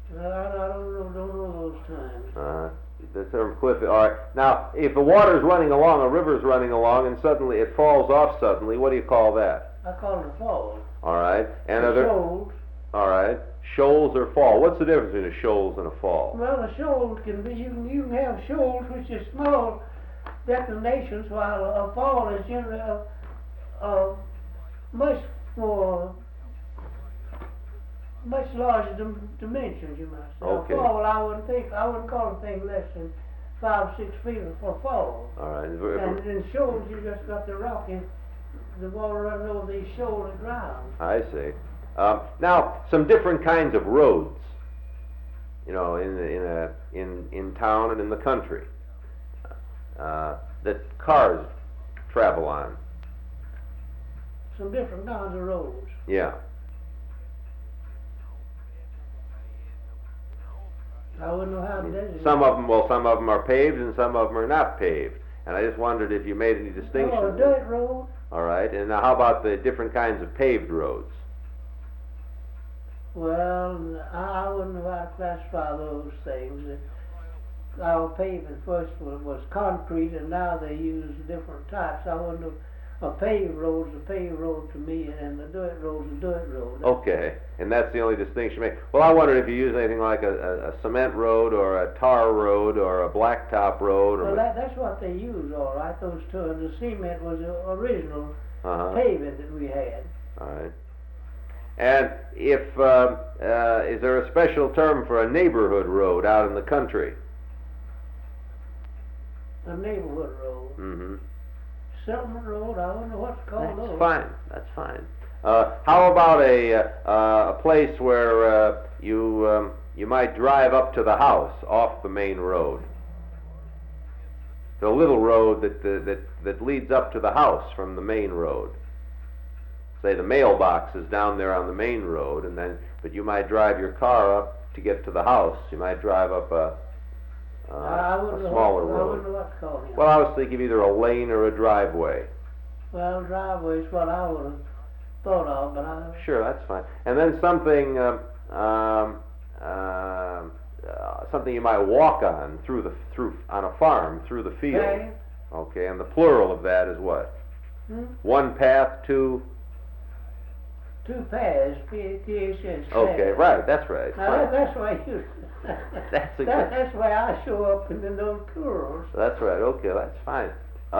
I don't know those times. The term cliff. All right. Now, if the water's running along, a river's running along, and suddenly it falls off suddenly, what do you call that? I call it a fall. All right. And The are there? shoals. All right. Shoals or fall? What's the difference between a shoals and a fall? Well, a shoal can be, you can have shoals which are small declinations, while a fall is generally much more, much larger dimensions, you might say. Okay. A fall, I wouldn't call a thing less than 5 or 6 feet for a fall. All right. And in shoals, you just got the rocky, the water running over these shoals ground. I see. Now, some different kinds of roads, you know, in town and in the country, that cars travel on. Some different kinds of roads. Yeah. I wouldn't know how to designate. Some of them are paved and some of them are not paved. And I just wondered if you made any distinction. Oh, a dirt road. All right. And now, how about the different kinds of paved roads? Well, I wouldn't know how to classify those things. Our pavement first was concrete, and now they use different types. I wouldn't know. A paved road's a paved road to me, and a dirt road's a dirt road. Okay, and that's the only distinction made. Well, I wondered if you use anything like a cement road or a tar road or a blacktop road. Or Well, that's what they use, all right. Those two. The cement was the original pavement that we had. All right. And if is there a special term for a neighborhood road out in the country? A neighborhood road. Mm-hmm. Settlement road. I don't know what to call those. That's fine. That's fine. How about a place where you might drive up to the house off the main road? The little road that leads up to the house from the main road. Say the mailbox is down there on the main road, but you might drive your car up to get to the house. You might drive up a smaller road. I wouldn't know what to call it. Well, I was thinking either a lane or a driveway. Well, driveway is what I would have thought of, but I... Sure, that's fine. And then something something you might walk on on a farm through the field. Okay. Okay, and the plural of that is what? One path, two paths, P-A-T-H-S. Okay, right, that's right. Now that's why you. That's why I show up in those plurals. That's right. Okay, that's fine.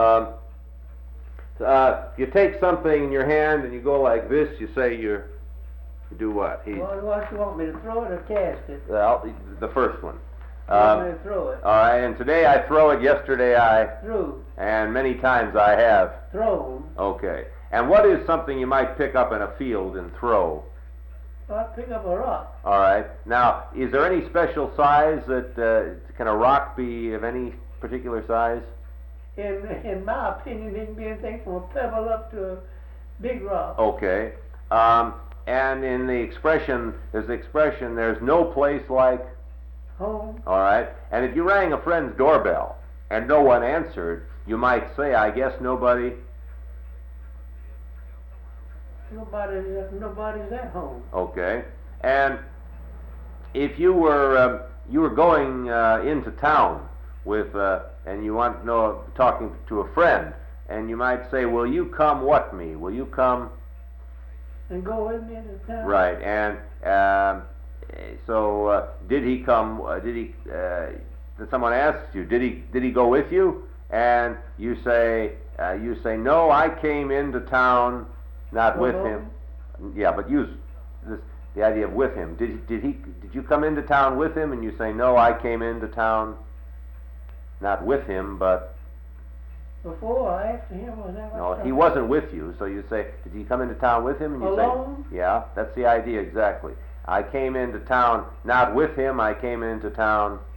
You take something in your hand and you go like this. You say you do what? What you want me to throw it or cast it? The first one. You want me to throw it? All right. And today I throw it. Yesterday I threw. And many times I have thrown. Okay. And what is something you might pick up in a field and throw? Well, I'd pick up a rock. All right. Now, is there any special size that can a rock be of any particular size? In my opinion, it can be anything from a pebble up to a big rock. Okay. And in the expression, there's no place like home. All right. And if you rang a friend's doorbell and no one answered, you might say, I guess nobody's at home. Okay. And if you were going into town with and you want to know, talking to a friend, and you might say, will you come what me? Will you come? And go with me into town. Right. And so did he come? Did someone asked you? Did he go with you? And you say no. I came into town. Not with him. Yeah, but use the idea of with him. Did you come into town with him? And you say, no, I came into town not with him, but before or after him, was that what? No, he wasn't with you. So you say, did he come into town with him? And you alone? say, yeah, that's the idea exactly. I came into town not with him. I came into town